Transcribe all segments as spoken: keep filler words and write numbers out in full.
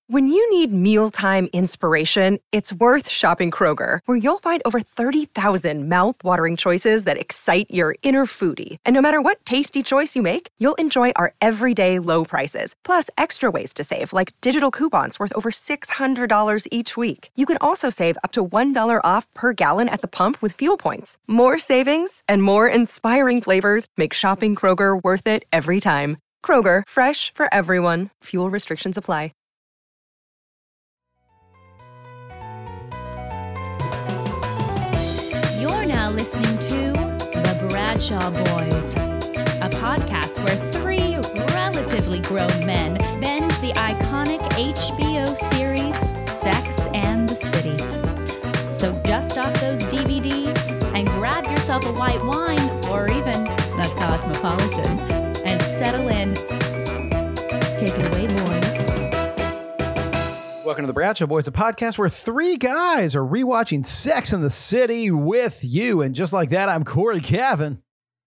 When you need mealtime inspiration, it's worth shopping Kroger, where you'll find over thirty thousand mouth-watering choices that excite your inner foodie. And no matter what tasty choice you make, you'll enjoy our everyday low prices, plus extra ways to save, like digital coupons worth over six hundred dollars each week. You can also save up to one dollar off per gallon at the pump with fuel points. More savings and more inspiring flavors make shopping Kroger worth it every time. Kroger, fresh for everyone. Fuel restrictions apply. You're now listening to The Bradshaw Boys, a podcast where three relatively grown men binge the iconic H B O series Sex and the City. So dust off those D V Ds and grab yourself a white wine or even a Cosmopolitan and settle in. Take it away, boys. Welcome to the Bradshaw Boys, a podcast where three guys are rewatching Sex and the City with you. And just like that, I'm Corey Cavan.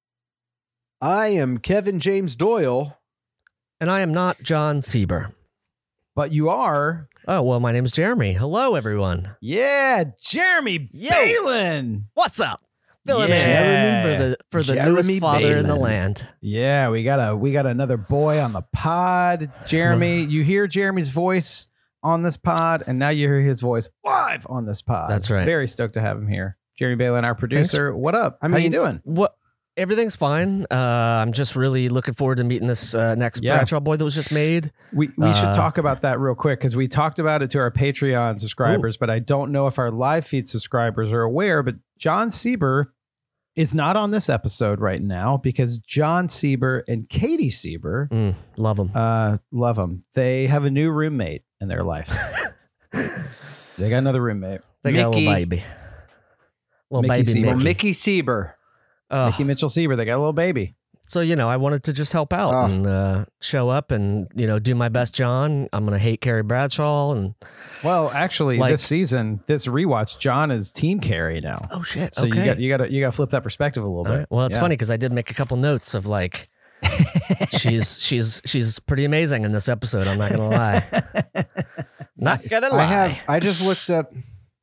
I am Kevin James Doyle. And I am not John Sieber. But you are... Oh, well, my name is Jeremy. Hello, everyone. Yeah, Jeremy Yo. Balin. What's up? Filling Yeah. in Jeremy for the for the Jeremy newest father in the Balin. land. Yeah, we got a we got another boy on the pod. Jeremy, you hear Jeremy's voice on this pod, and now you hear his voice live on this pod. That's right. Very stoked to have him here. Jeremy Balin, our producer. What up? I How you mean, doing? What? Everything's fine. Uh, I'm just really looking forward to meeting this uh, next Yeah. Bradshaw boy that was just made. We we should Uh, talk about that real quick because we talked about it to our Patreon subscribers, but I don't know if our live feed subscribers are aware. But John Sieber is not on this episode right now because John Sieber and Katie Sieber, Mm, love him. uh, love them. They have a new roommate in their life. They got another roommate. They got a little Mickey. baby. Little Mickey baby Sieber. Mickey. Mickey Sieber. Oh, Mickey Mitchell Sieber. They got a little baby. so, you know, I wanted to just help out Oh. and uh, show up and, you know, do my best, John. I'm going to hate Carrie Bradshaw. And Well, actually, Like- this season, this rewatch, John is team carry now. oh, shit. So okay. you got you got to you got to flip that perspective a little All bit. right. Well, it's Yeah. funny because I did make a couple notes of like, she's she's she's pretty amazing in this episode. I'm not gonna lie. Not gonna lie. I have. I just looked up.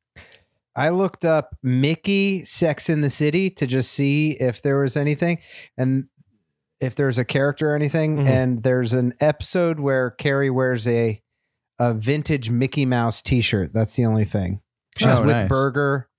I looked up Mickey Sex in the City to just see if there was anything, and if there's a character or anything. Mhm. And there's an episode where Carrie wears a a vintage Mickey Mouse T-shirt. That's the only thing. She's Oh, with nice. Burger,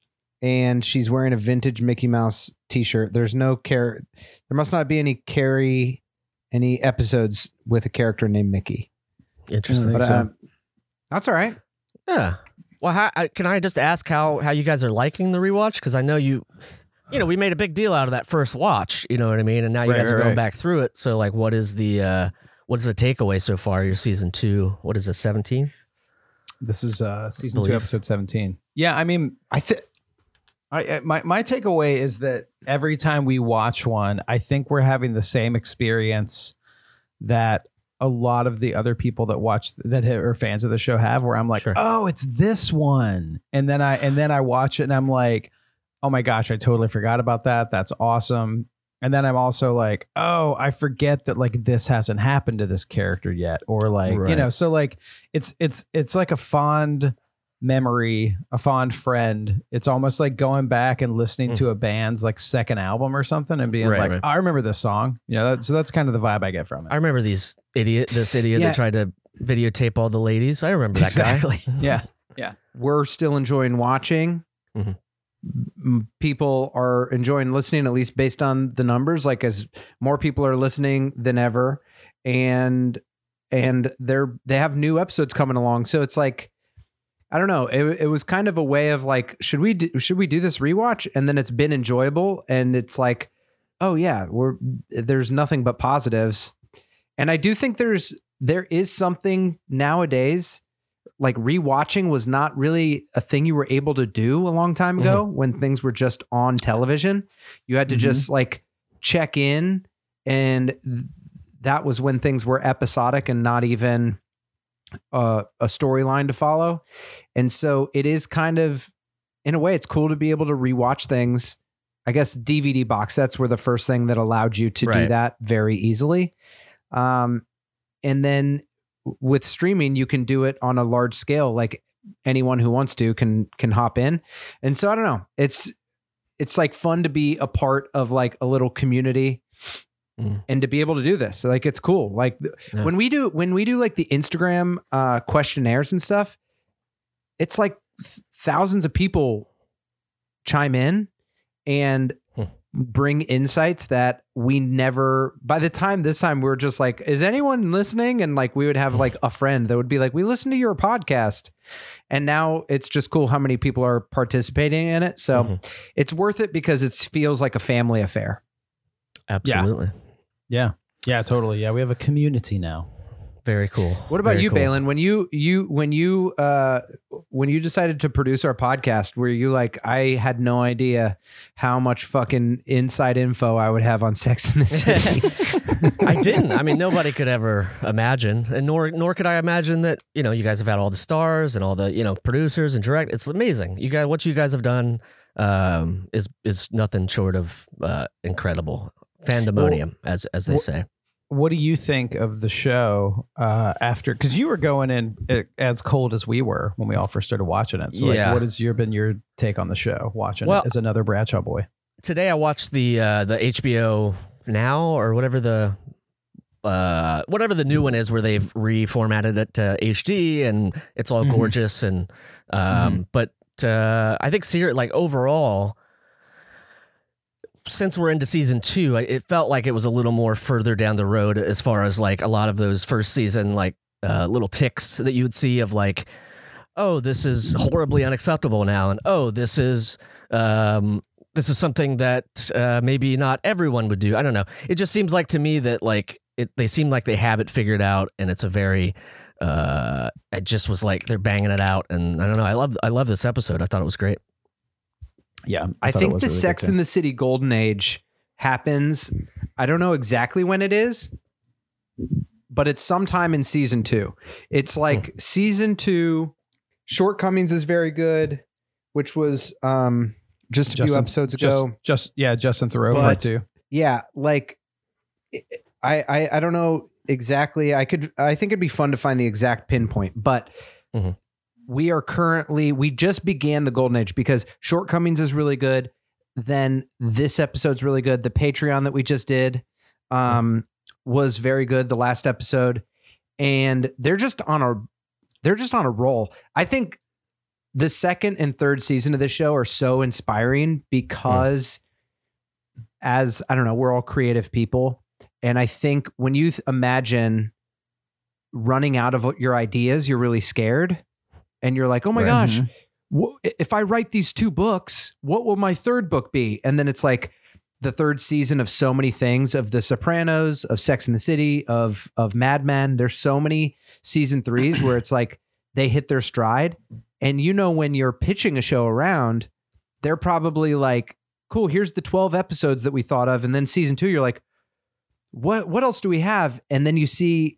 and she's wearing a vintage Mickey Mouse T-shirt. There's no care. There must not be any Carrie, any episodes with a character named Mickey. Interesting. But so. uh, that's all right. Yeah. Well, how, I, can I just ask how how you guys are liking the rewatch? Because I know you, you know, we made a big deal out of that first watch. You know what I mean? And now you Right, guys are right, going right. back through it. So, like, what is the uh, what is the takeaway so far? Your season two. What is it? seventeen. This is uh, season two, Believe. episode seventeen. Yeah, I mean, I think I I- my my takeaway is that every time we watch one, I think we're having the same experience that a lot of the other people that watch that are fans of the show have, where I'm like, Sure. oh, it's this one, and then I and then I watch it and I'm like, oh my gosh, I totally forgot about that. That's awesome. And then I'm also like, oh, I forget that like this hasn't happened to this character yet, or like you Right. know, so like it's it's it's like a fond memory, a fond friend. It's almost like going back and listening Mm. to a band's like second album or something and being Right, like, right. I remember this song. You know, that, so that's kind of the vibe I get from it. I remember these idiot, this idiot Yeah. that tried to videotape all the ladies. I remember that Exactly. guy. Yeah. We're still enjoying watching. Mhm. M- People are enjoying listening, at least based on the numbers. Like as more people are listening than ever, and and they're they have new episodes coming along. So it's like, I don't know. It, it was kind of a way of like, should we do, should we do this rewatch? And then it's been enjoyable, and it's like, oh yeah, we're there's nothing but positives. And I do think there's there is something nowadays. Like rewatching was not really a thing you were able to do a long time ago when things were just on television. You had to Mhm. just like check in, and th- that was when things were episodic and not even uh, a storyline to follow. And so it is kind of, in a way, it's cool to be able to rewatch things. I guess D V D box sets were the first thing that allowed you to do Right. that very easily. Um, and then with streaming, you can do it on a large scale. Like anyone who wants to can can hop in. And so I don't know. It's it's like fun to be a part of like a little community mm. and to be able to do this. Like it's cool. Like yeah. when we do when we do like the Instagram uh, questionnaires and stuff, it's like th- thousands of people chime in and hmm. bring insights that we never, by the time this time we we're just like, is anyone listening? And like, we would have like a friend that would be like, we listen to your podcast. And now it's just cool how many people are participating in it. So mm-hmm. it's worth it because it feels like a family affair. Absolutely. Yeah. Yeah, yeah totally. Yeah. We have a community now. Very cool. What about Very you, cool. Balin? When you you when you uh when you decided to produce our podcast, were you like, I had no idea how much fucking inside info I would have on Sex and the City? I didn't. I mean, nobody could ever imagine, and nor nor could I imagine that, you know, you guys have had all the stars and all the, you know, producers and direct. It's amazing. You guys, what you guys have done um, is is nothing short of uh, incredible. Fandemonium, well, as as they well, say. What do you think of the show uh, after? Because you were going in as cold as we were when we all first started watching it. So, like, yeah. what has your been your take on the show? Watching well, it as another Bradshaw boy. Today, I watched the uh, the H B O Now or whatever the uh, whatever the new one is, where they've reformatted it to H D and it's all mm-hmm. gorgeous. And um, mm-hmm. but uh, I think ser- like overall. Since we're into season two, it felt like it was a little more further down the road as far as like a lot of those first season, like uh, little ticks that you would see of like, oh, this is horribly unacceptable now. And oh, this is, um, this is something that uh, maybe not everyone would do. I don't know. It just seems like to me that like it, they seem like they have it figured out, and it's a very, uh, it just was like, they're banging it out. And I don't know. I love, I love this episode. I thought it was great. Yeah, I, I think the really Sex and the City Golden Age happens. I don't know exactly when it is, but it's sometime in season two. It's like mm. season two. Shortcomings is very good, which was um, just a Justin, few episodes ago. Just, just yeah, Justin Theroux part two. Yeah, like I, I I don't know exactly. I could. I think it'd be fun to find the exact pinpoint, but. Mm-hmm. We are currently, we just began the Golden Age because Shortcomings is really good. Then this episode's really good. The Patreon that we just did um, was very good. The last episode, and they're just on a, they're just on a roll. I think the second and third season of this show are so inspiring because mm. as, I don't know, we're all creative people. And I think when you th- imagine running out of your ideas, you're really scared. And you're like, oh my right. gosh, wh- if I write these two books, what will my third book be? And then it's like the third season of so many things, of The Sopranos, of Sex and the City, of of Mad Men. There's so many season threes where it's like they hit their stride. And you know, when you're pitching a show around, they're probably like, cool, here's the twelve episodes that we thought of. And then season two, you're like, what what else do we have? And then you see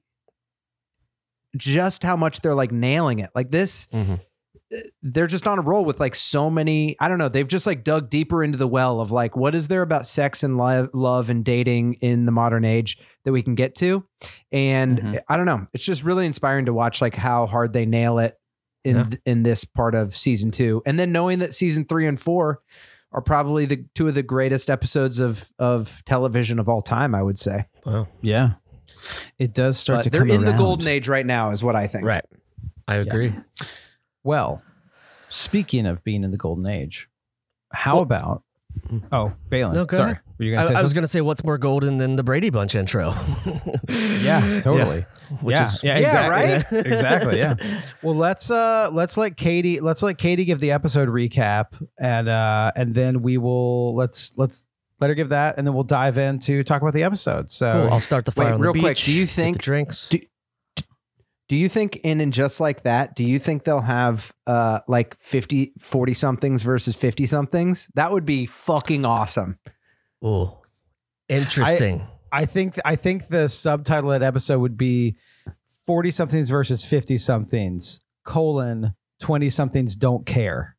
just how much they're like nailing it. Like this, mm-hmm. they're just on a roll with like so many, I don't know. They've just like dug deeper into the well of like, what is there about sex and lo- love and dating in the modern age that we can get to? And mm-hmm. I don't know. It's just really inspiring to watch like how hard they nail it in, yeah. in this part of season two. And then knowing that season three and four are probably the two of the greatest episodes of, of television of all time, I would say. Wow. Yeah. It does start but to they're come in around. The golden age right now is what I think. Right. I agree. Yeah. Well, speaking of being in the golden age, how well, about oh Balin? No, go sorry. ahead. Were you gonna say I, I was something? going to say, what's more golden than the Brady Bunch intro? Yeah, totally. Yeah. Which yeah. is yeah, yeah, exactly. right? Exactly. Yeah. Well, let's uh let's let Katie let's let Katie give the episode recap, and uh and then we will let's let's let her give that, and then we'll dive in to talk about the episode. So cool. I'll start the fire Wait, on real the beach. quick. Do you think the drinks? Do, do you think in and just like that? Do you think they'll have uh like fifty, forty somethings versus fifty somethings? That would be fucking awesome. Oh, interesting. I, I think I think the subtitle of that episode would be forty somethings versus fifty somethings colon twenty somethings don't care.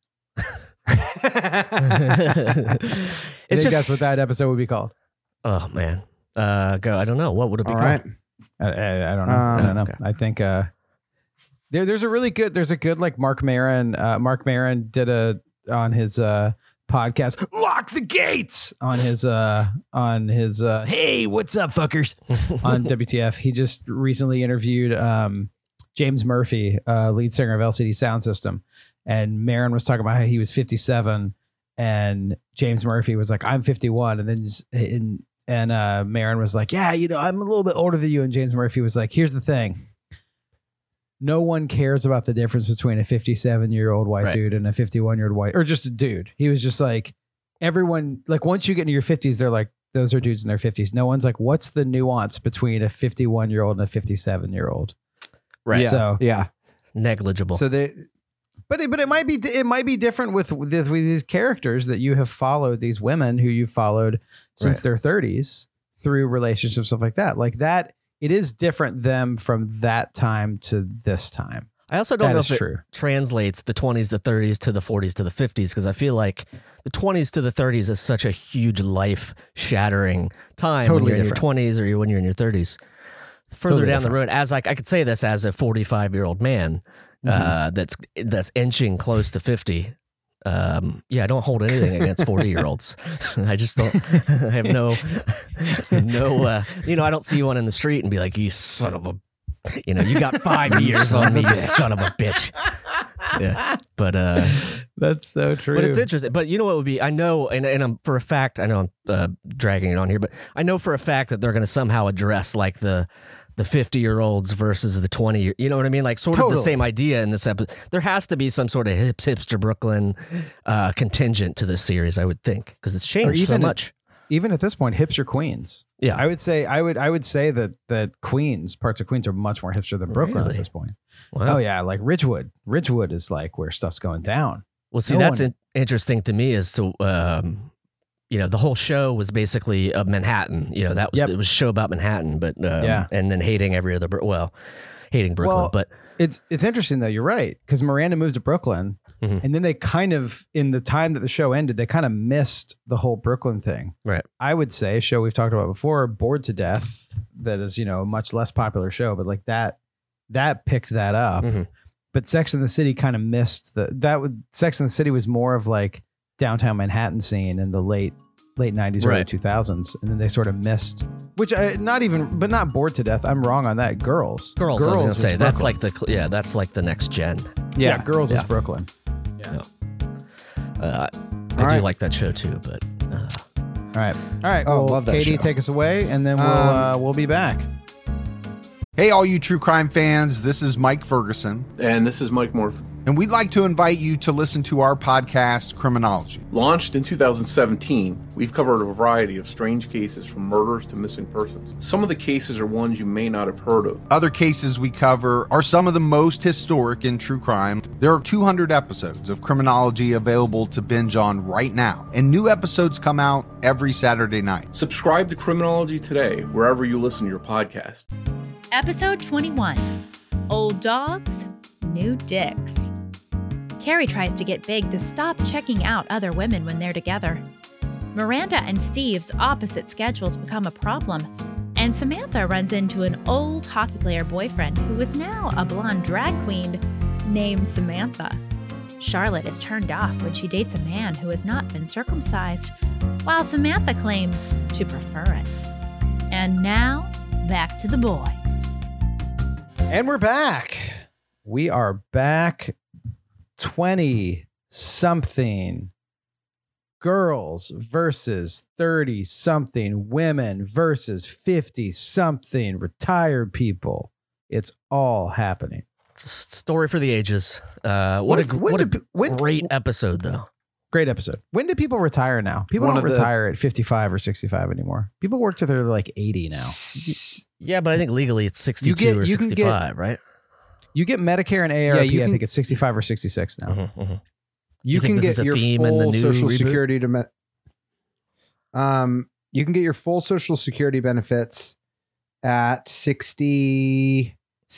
I It's think just, that's what that episode would be called. Oh man, uh, go. I don't know. What would it be All called? right. I, I, I don't know. Um, I don't know. okay. I think uh, there there's a really good there's a good like Mark Maron. Uh, Mark Maron did a on his uh, podcast. Lock the gates on his uh on his uh hey what's up fuckers on W T F. He just recently interviewed um James Murphy, uh, lead singer of L C D Sound System, and Maron was talking about how he was fifty-seven, and James Murphy was like, I'm fifty-one, and then just, and and uh, Maron was like, yeah, you know, I'm a little bit older than you, and James Murphy was like, here's the thing. No one cares about the difference between a fifty-seven year old white Right. dude and a fifty-one year old white, or just a dude. He was just like, everyone, like once you get into your fifties, they're like, those are dudes in their fifties. No one's like, what's the nuance between a fifty-one year old and a fifty-seven year old? Right. Yeah. So, yeah. Negligible. So they, but it, but it might be, it might be different with, with, with these characters that you have followed, these women who you've followed since Right. their thirties through relationships, stuff like that. Like that, it is different them from that time to this time. I also don't That know is if it true. translates the twenties to thirties to the forties to the fifties, because I feel like the twenties to the thirties is such a huge life shattering time when Totally you're in your different. twenties or you when you're in your thirties. Further Totally down the different. road, as like I could say this as a forty-five year old man uh, that's that's inching close to fifty. Um, yeah, I don't hold anything against forty year olds. I just don't. I have no, no. Uh, you know, I don't see one in the street and be like, "You son of a," you know, you got five years on me, you son of a bitch. Yeah, but uh, That's so true. but it's interesting. But you know what would be? I know, and and I'm for a fact. I know I'm uh, dragging it on here, but I know for a fact that they're going to somehow address like the. The fifty-year-olds versus the twenty. You know what I mean? Like sort of Totally. the same idea in this episode. There has to be some sort of hips, hipster Brooklyn uh, contingent to this series, I would think, because it's changed so even much. Even at this point, hipster Queens. Yeah. I would say I would I would say that that Queens, parts of Queens are much more hipster than Brooklyn Really? at this point. Wow. Oh yeah, like Ridgewood. Ridgewood is like where stuff's going down. Well, see, No that's one- in- interesting to me. Is to um, you know, the whole show was basically of Manhattan. You know, that was Yep. it was a show about Manhattan, but um, Yeah. and then hating every other Bro- well, hating Brooklyn, Well, but It's it's interesting though. You're right, because Miranda moved to Brooklyn, Mhm. and then they kind of in the time that the show ended, they kind of missed the whole Brooklyn thing. right. I would say a show we've talked about before, Bored to Death, that is, you know, a much less popular show, but like that that picked that up. Mhm. But Sex and the City kind of missed the that would Sex and the City was more of like downtown Manhattan scene in the late late nineties, early Right. two thousands, and then they sort of missed, which I not even, but not Bored to Death. I'm wrong on that. Girls, Girls, I was gonna was say that's Brooklyn. like the cl- yeah, that's like the next gen. yeah, Yeah, Girls yeah. was Brooklyn. Uh, I All do right. like that show too, but uh, All right, all right. Oh, well, love that Katie, show. take us away, and then we'll Um, uh, we'll be back. Hey, all you true crime fans, this is Mike Ferguson, And this is Mike Morphy. and we'd like to invite you to listen to our podcast, Criminology. Launched in two thousand seventeen, we've covered a variety of strange cases from murders to missing persons. Some of the cases are ones you may not have heard of. Other cases we cover are some of the most historic in true crime. There are two hundred episodes of Criminology available to binge on right now, and new episodes come out every Saturday night. Subscribe to Criminology today, wherever you listen to your podcast. Episode twenty-one Old Dogs, New Dicks. Carrie tries to get Big to stop checking out other women when they're together. Miranda and Steve's opposite schedules become a problem, and Samantha runs into an old hockey player boyfriend who is now a blonde drag queen named Samantha. Charlotte is turned off when she dates a man who has not been circumcised, while Samantha claims to prefer it. And now, back to the boys. And we're back. We are back. twenty something girls versus thirty something women versus fifty something retired people. It's all happening. it's a s- story for the ages. Uh, what, a When- when what a did- when- great episode though. Great episode. When do people retire now? People One don't of the- retire at fifty-five or sixty-five anymore. People work till they're like eighty now. Yeah, but I think legally it's sixty-two get- or you can get- sixty-five, right? You get Medicare and A A R P, Yeah, you I can- think it's sixty-five or sixty-six now. Mhm, mhm. You, You think can this get is a your theme full in the new social reboot? security to me- um you can get your full social security benefits at sixty-six.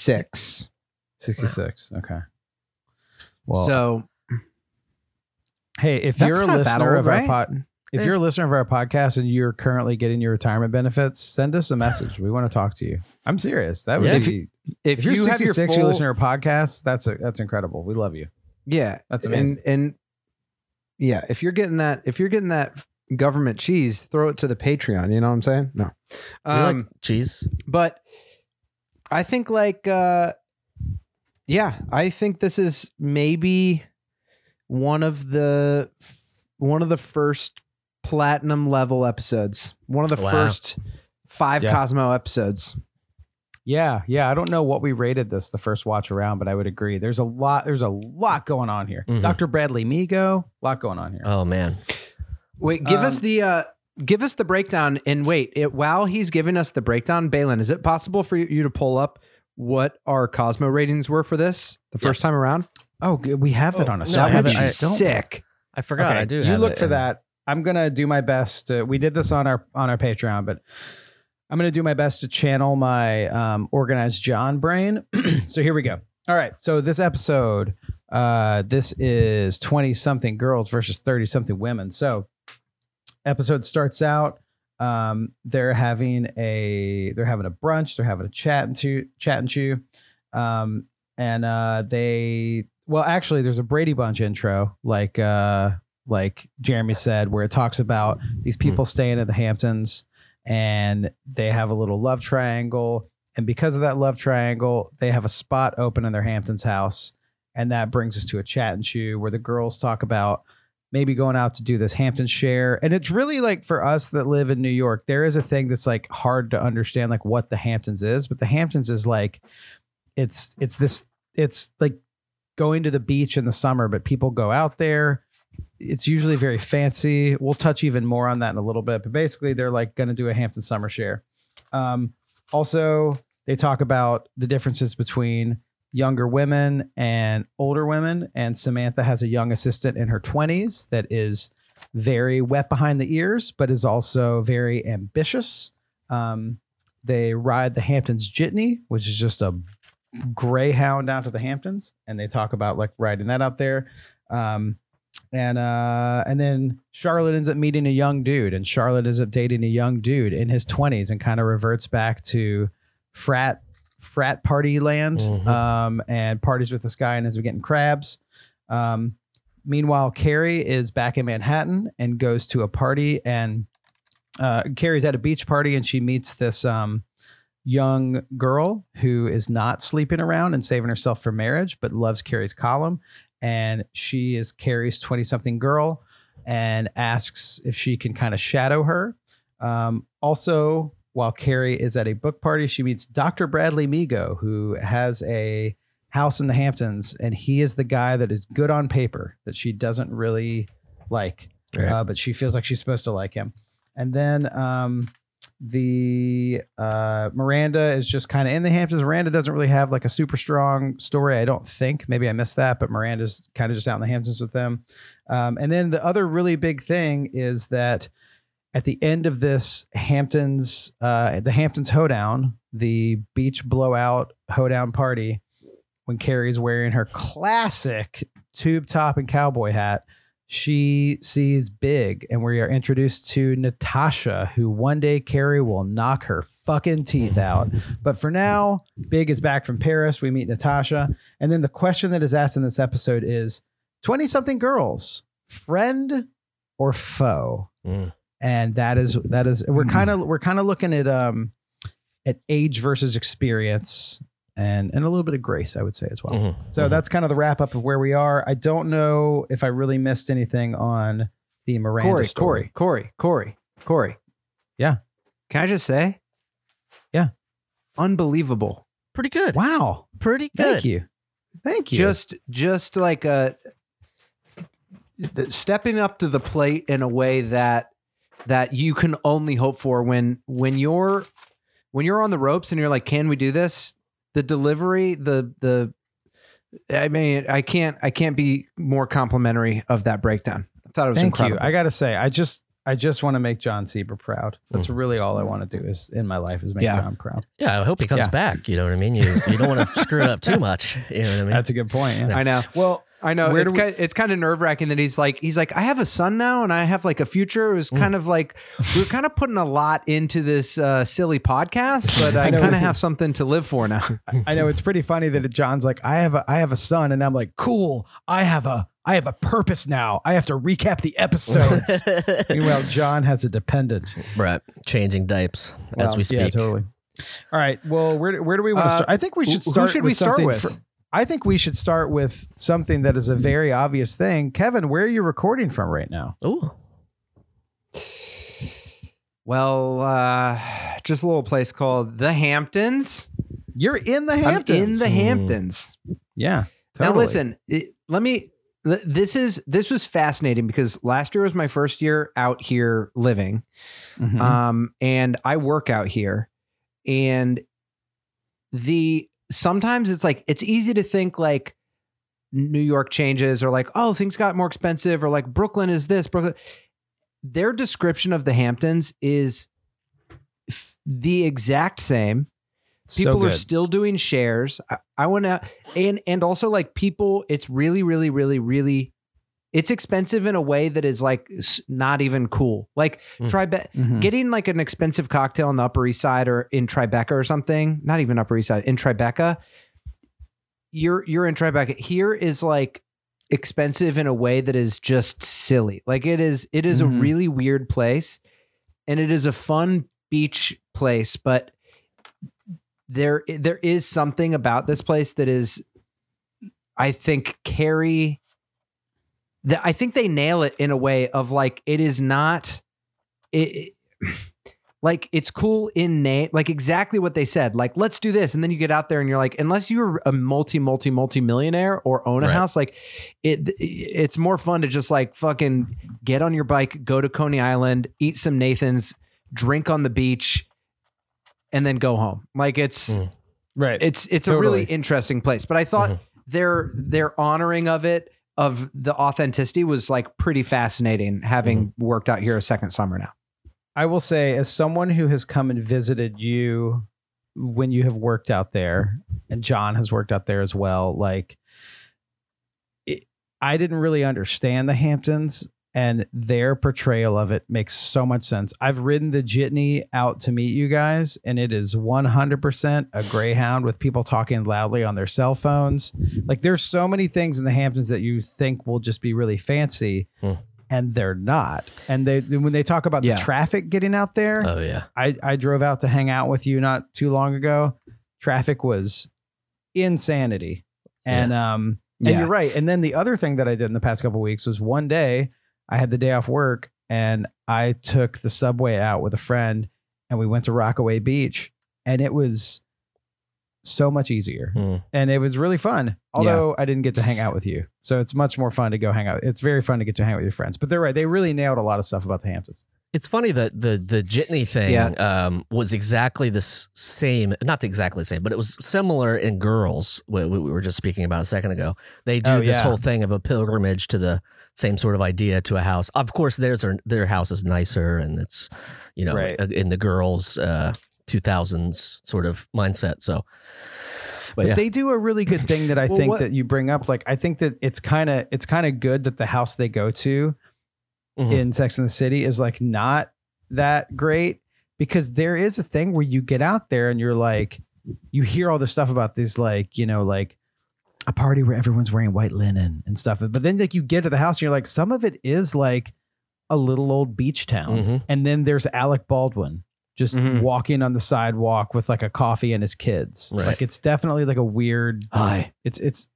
sixty-six. Okay. Well, So hey, if That's you're a not that listener old, of right? our pod, If you're a listener of our podcast and you're currently getting your retirement benefits, send us a message. We want to talk to you. I'm serious. That would Yeah. be If, if you're you have your sixty-six, full, you listen to our podcast. That's a, that's incredible. We love you. yeah, That's amazing. And, and yeah, if you're getting that, if you're getting that government cheese, throw it to the Patreon. You know what I'm saying? No, We um, like cheese. but I think like, uh, yeah, I think this is maybe one of the one of the first platinum level episodes. One of the Wow. first five Yeah. Cosmo episodes. Yeah, yeah. I don't know what we rated this the first watch around, but I would agree. There's a lot. There's a lot going on here. Mhm. Doctor Bradley Migo, a lot going on here. Oh man. Wait, give us Um, the uh give us the breakdown. And wait, it, while he's giving us the breakdown, Balin, is it possible for you, you to pull up what our Cosmo ratings were for this the first Yes. time around? Oh, good. We have it Oh, on a no, side. I That have would it. be I don't- sick. I forgot. Okay, I do. You have look it for in- that. I'm gonna do my best. To, we did this on our on our Patreon, but I'm gonna do my best to channel my um, organized John brain. So here we go. All right. So this episode, uh, this is twenty something girls versus thirty something women. So episode starts out. Um, they're having a they're having a brunch. They're having a chat and chew, chat and chew. Um, and uh, they well, actually, there's a Brady Bunch intro, like uh, like Jeremy said, where it talks about these people staying at the Hamptons, and they have a little love triangle. And because of that love triangle, they have a spot open in their Hamptons house, and that brings us to a chat and chew where the girls talk about maybe going out to do this Hampton share. And it's really like for us that live in New York, there is a thing that's like hard to understand, like what the Hamptons is, but the Hamptons is like, it's, it's this, it's like going to the beach in the summer, but people go out there. It's usually very fancy. We'll touch even more on that in a little bit, but basically they're like going to do a Hampton summer share. Um, also they talk about the differences between younger women and older women. And Samantha has a young assistant in her twenties that is very wet behind the ears, but is also very ambitious. Um, they ride the Hamptons Jitney, which is just a Greyhound down to the Hamptons. And they talk about like riding that out there. Um, and, uh, and then Charlotte ends up meeting a young dude, and Charlotte ends up dating a young dude in his twenties and kind of reverts back to frat frat party land, Mhm. um, and parties with this guy and ends up getting crabs. Um, meanwhile, Carrie is back in Manhattan and goes to a party, and uh, Carrie's at a beach party, and she meets this um, young girl who is not sleeping around and saving herself for marriage, but loves Carrie's column. And she is Carrie's twenty something girl and asks if she can kind of shadow her. Um, also, while Carrie is at a book party, she meets Doctor Bradley Migo, who has a house in the Hamptons, and he is the guy that is good on paper that she doesn't really like, Right. uh, but she feels like she's supposed to like him. And then um, the uh, Miranda is just kind of in the Hamptons. Miranda doesn't really have like a super strong story, I don't think. Maybe I missed that, but Miranda's kind of just out in the Hamptons with them. Um, and then the other really big thing is that at the end of this Hamptons, uh, the Hamptons hoedown, the beach blowout hoedown party, when Carrie's wearing her classic tube top and cowboy hat, she sees Big, and we are introduced to Natasha, who one day Carrie will knock her fucking teeth out. But for now, Big is back from Paris. We meet Natasha. And then the question that is asked in this episode is twenty something girls, friend or foe? Mm. And that is, that is, we're kind of, we're kind of looking at, um, at age versus experience, and, and a little bit of grace, I would say as well. Mhm. So Mhm. that's kind of the wrap up of where we are. I don't know if I really missed anything on the Miranda Corey, story. Corey, Corey, Corey, Corey. Yeah. Can I just say? Yeah. Unbelievable. Pretty good. Wow. Pretty good. Thank you. Thank you. Just, just like a stepping up to the plate in a way that that you can only hope for when when you're when you're on the ropes and you're like, can we do this? The delivery, the the I mean, I can't I can't be more complimentary of that breakdown. I thought it was Thank incredible. you. I got to say, I just, I just want to make John Sieber proud. That's really all I want to do is in my life is make Yeah. John proud. Yeah, I hope he comes Yeah. back. You know what I mean? You you don't want to screw it up too much. You know what I mean? That's a good point. Yeah. I know. Well, I know Where it's do we- kind, it's kind of nerve wracking that he's like he's like I have a son now and I have like a future. It was kind of like we were kind of putting a lot into this uh, silly podcast, but I know. kind of have something to live for now. I know it's pretty funny that John's like, I have a I have a son, and I'm like, cool. I have a I have a purpose now. I have to recap the episodes. Meanwhile, John has a dependent. Right. Changing diapers as Well, we speak. Yeah, totally. All right. Well, where where do we want to Uh, start? I think we should who start. should with we start something with? fr- I think we should start with something that is a very obvious thing. Kevin, where are you recording from right now? Ooh. Well, uh, just a little place called the Hamptons. You're in the I'm Hamptons. in the Hamptons. yeah. Now Totally. listen, it, let me. th- This is this was fascinating because last year was my first year out here living, Mhm. um, and I work out here, and the sometimes it's like it's easy to think like New York changes or like oh things got more expensive or like Brooklyn is this Brooklyn. Their description of the Hamptons is f- the exact same. So People are good. still doing shares. I, I want to, and and also like people, it's really, really, really, really, it's expensive in a way that is like s- not even cool. Like Mm. Tribe- Mhm. getting like an expensive cocktail on the Upper East Side or in Tribeca or something. Not even Upper East Side, in Tribeca. You're you're in Tribeca. Here is like expensive in a way that is just silly. Like it is. It is Mhm. a really weird place, and it is a fun beach place, but. There, there is something about this place that is, I think, carry. That I think they nail it in a way of like it is not, it, it- like it's cool in name, like exactly what they said. Like let's do this, and then you get out there and you're like, unless you're a multi, multi, multi millionaire or own a Right. house, like it, it's more fun to just like fucking get on your bike, go to Coney Island, eat some Nathan's, drink on the beach. And then go home. Like it's Mm. Right. it's it's a Totally. really interesting place. But I thought Mhm. their their honoring of it, of the authenticity, was like pretty fascinating. Having worked out here a second summer now. I will say, as someone who has come and visited you when you have worked out there, and John has worked out there as well, like it, I didn't really understand the Hamptons, and their portrayal of it makes so much sense. I've ridden the jitney out to meet you guys, and it is one hundred percent a Greyhound with people talking loudly on their cell phones. Like there's so many things in the Hamptons that you think will just be really fancy. Hmm. And they're not. And they when they talk about Yeah. the traffic getting out there, Oh, yeah. I, I drove out to hang out with you not too long ago. Traffic was insanity. And um and Yeah. you're right. And then the other thing that I did in the past couple of weeks was one day I had the day off work and I took the subway out with a friend and we went to Rockaway Beach, and it was so much easier. Mm. And it was really fun. Although I didn't get to hang out with you. So it's much more fun to go hang out. It's very fun to get to hang out with your friends. But they're right. They really nailed a lot of stuff about the Hamptons. It's funny that the the jitney thing Yeah. um, was exactly the s- same, not exactly the same, but it was similar in Girls, what we were just speaking about a second ago. They do Oh, this yeah. whole thing of a pilgrimage to the same sort of idea to a house. Of course, theirs are, their house is nicer, and it's, you know, Right. in the Girls uh, two thousands sort of mindset. So, but, But yeah. they do a really good thing that I Well, think what- that you bring up. Like, I think that it's kind of it's kind of good that the house they go to Mhm. in Sex and the City is like not that great, because there is a thing where you get out there and you're like, you hear all this stuff about this, like, you know, like a party where everyone's wearing white linen and stuff. But then like you get to the house and you're like, some of it is like a little old beach town. Mhm. And then there's Alec Baldwin just Mhm. walking on the sidewalk with like a coffee and his kids. Right. Like it's definitely like a weird, Hi. it's, it's,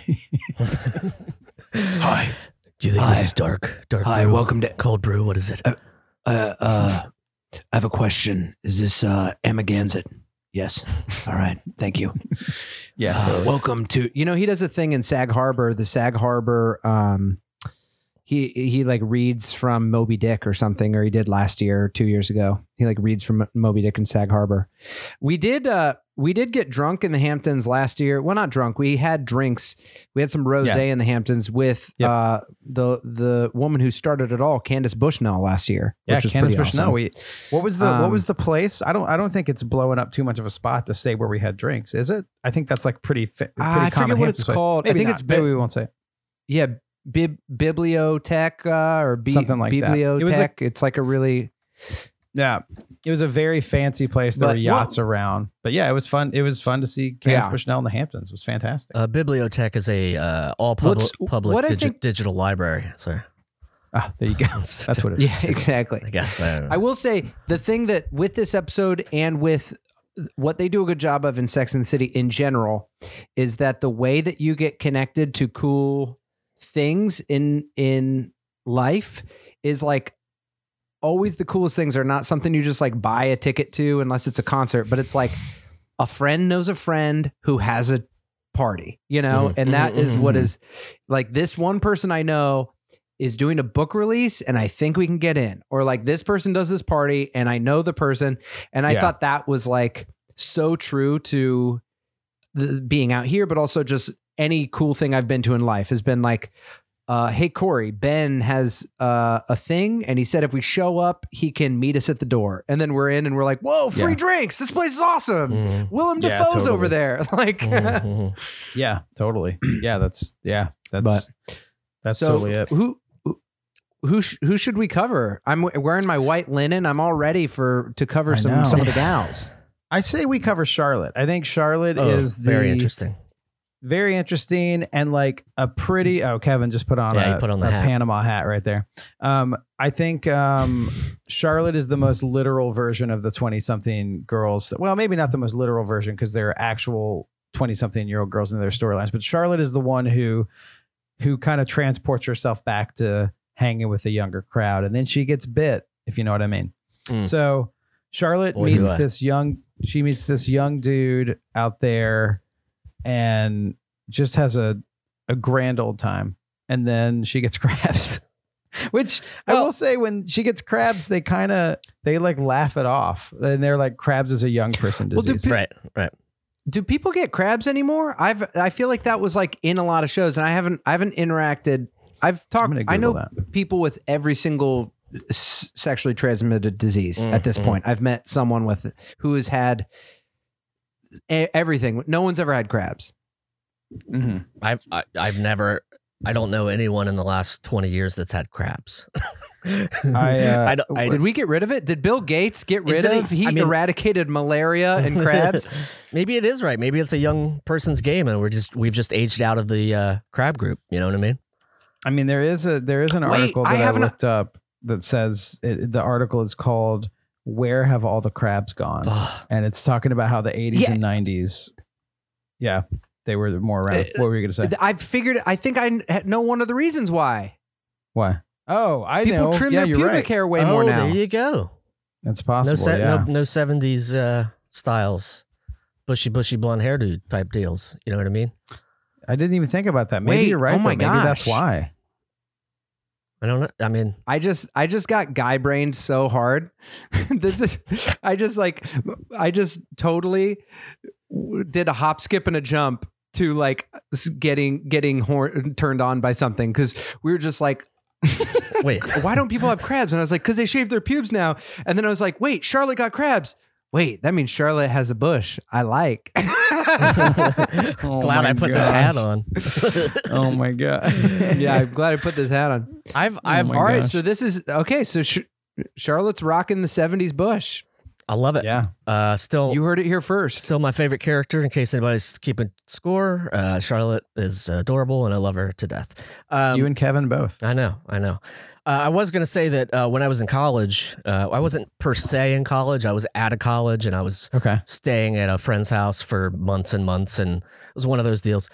Hi. Do you think Hi. this is dark? Dark Hi, brew? welcome to- Cold brew? What is it? Uh, Uh, uh, I have a question. Is this uh, Emma Gansett? Yes. All right. Thank you. yeah. Uh, welcome to, you know, he does a thing in Sag Harbor, the Sag Harbor. Um, he, he like reads from Moby Dick or something, or he did last year or two years ago. He like reads from Moby Dick in Sag Harbor. We did, uh, we did get drunk in the Hamptons last year. Well, not drunk. We had drinks. We had some rosé Yeah. in the Hamptons with Yep. uh, the the woman who started it all, Candace Bushnell, last year. Yeah, which was Candace pretty Bushnell. awesome. We, what was the what Um, was the place? I don't I don't think it's blowing up too much of a spot to say where we had drinks, is it? I think that's like pretty. Fi- pretty I forget common what Hamptons it's place. called. I Maybe think not. it's maybe been- we won't say it. yeah, bib, biblioteca or bi- Something like that. bibliotech. It was like- it's like a really Yeah, it was a very fancy place. There But were yachts around, but yeah, it was fun. It was fun to see Candace Yeah. Bushnell in the Hamptons. It was fantastic. Uh, Bibliotech is a uh, all pub- What's- public what I digi- think- digital library. Sorry, Ah, there you go. That's what it is. yeah, exactly. I guess. I, don't know. I will say the thing that with this episode and with what they do a good job of in Sex and the City in general is that the way that you get connected to cool things in in life is like always the coolest things are not something you just like buy a ticket to unless it's a concert, but it's like a friend knows a friend who has a party, you know, Mhm, and that mhm, is mhm, what mhm. is like this one person I know is doing a book release and I think we can get in, or like this person does this party and I know the person. And I Yeah. thought that was like so true to the, being out here, but also just any cool thing I've been to in life has been like, uh, hey, Corey, Ben has uh, a thing. And he said, if we show up, he can meet us at the door. And then we're in and we're like, whoa, free Yeah. drinks. This place is awesome. Mhm. Willem Yeah, Dafoe's totally. over there. Like, Mhm, mhm. Yeah, totally. Yeah, that's yeah, that's that's so totally it. who, who, who, sh- who should we cover? I'm w- wearing my white linen. I'm all ready for, to cover I some, know. some of the gals. I say we cover Charlotte. I think Charlotte Oh, is the very interesting. very interesting and like a pretty. Oh, Kevin just put on Yeah, a, he put on the a hat. Panama hat right there. Um, I think um, Charlotte is the most literal version of the twenty-something girls. Well, maybe not the most literal version because they're actual twenty-something-year-old girls in their storylines. But Charlotte is the one who who kind of transports herself back to hanging with the younger crowd, and then she gets bit, if you know what I mean. Mm. So Charlotte Boy, do meets I. this young. She meets this young dude out there, and just has a a grand old time. And then she gets crabs, which I Well- will say, when she gets crabs, they kind of they like laugh it off, and they're like, crabs is a young person Well, do disease. Right, right. Do people get crabs anymore? I've, I feel like that was like in a lot of shows and I haven't, I haven't interacted. I've talked, gonna I know Google that. people with every single s- sexually transmitted disease Mm, at this mm. point. I've met someone with who has had e- everything. No one's ever had crabs. Mhm. I've I, I've never. I don't know anyone in the last twenty years that's had crabs. I, uh, I, don't, I Did we get rid of it? Did Bill Gates get rid Isn't he- of? He I mean- eradicated malaria and crabs. Maybe it is right. Maybe it's a young person's game, and we're just we've just aged out of the uh, crab group. You know what I mean? I mean, there is a there is an Wait, article I that I, haven't- looked up that says it, the article is called "Where Have All the Crabs Gone?" Ugh. and it's talking about how the eighties Yeah. and nineties, yeah, they were more around. What were you going to say? I've figured. I think I know one of the reasons why Why? Oh, I people know. trim yeah, their you're pubic right. hair way oh, more now. there you go. It's No, possible. se- yeah. no, no seventies uh, styles, bushy, bushy blonde hairdo type deals. You know what I mean? I didn't even think about that. Maybe Wait, you're right. oh my though. Maybe that's gosh. why. I don't know. I mean, I just I just got guy brained so hard. This is I just like I just totally w- did a hop, skip, and a jump to like s- getting getting horn, turned on by something because we were just like, wait. why don't people have crabs? And I was like, because they shave their pubes now. And then I was like, wait, Charlotte got crabs. Wait, that means Charlotte has a bush I like. Oh Glad my I put this gosh. hat on. Oh my god. Yeah, I'm glad I put this hat on. I've I've my All right, gosh. so this is okay. So Sh- Charlotte's rocking the seventies bush. I love it. Yeah. Uh, still, You heard it here first. still my favorite character. In case anybody's keeping score, uh, Charlotte is adorable, and I love her to death. Um, You and Kevin both. I know, I know. Uh, I was going to say that uh, when I was in college, uh, I wasn't per se in college. I was at a college, and I was Okay. staying at a friend's house for months and months, and it was one of those deals.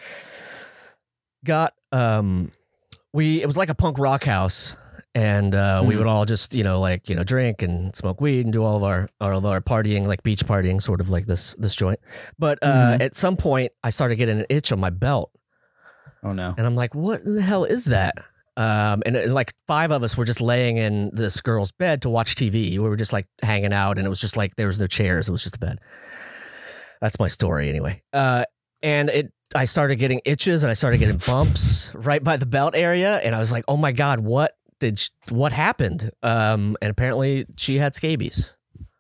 Got um, we it was like a punk rock house, and uh, we Mhm. would all just you know like you know drink and smoke weed and do all of our all of our partying, like beach partying, sort of like this this joint. But uh, Mhm. at some point, I started getting an itch on my belt. Oh no. And I'm like, what the hell is that? Um, and, and like five of us were just laying in this girl's bed to watch T V. We were just like hanging out, and it was just like there was no chairs. It was just a bed. That's my story anyway. Uh, and it, I started getting itches, and I started getting bumps right by the belt area, and I was like, oh my god, what did sh- what happened? Um, and apparently she had scabies.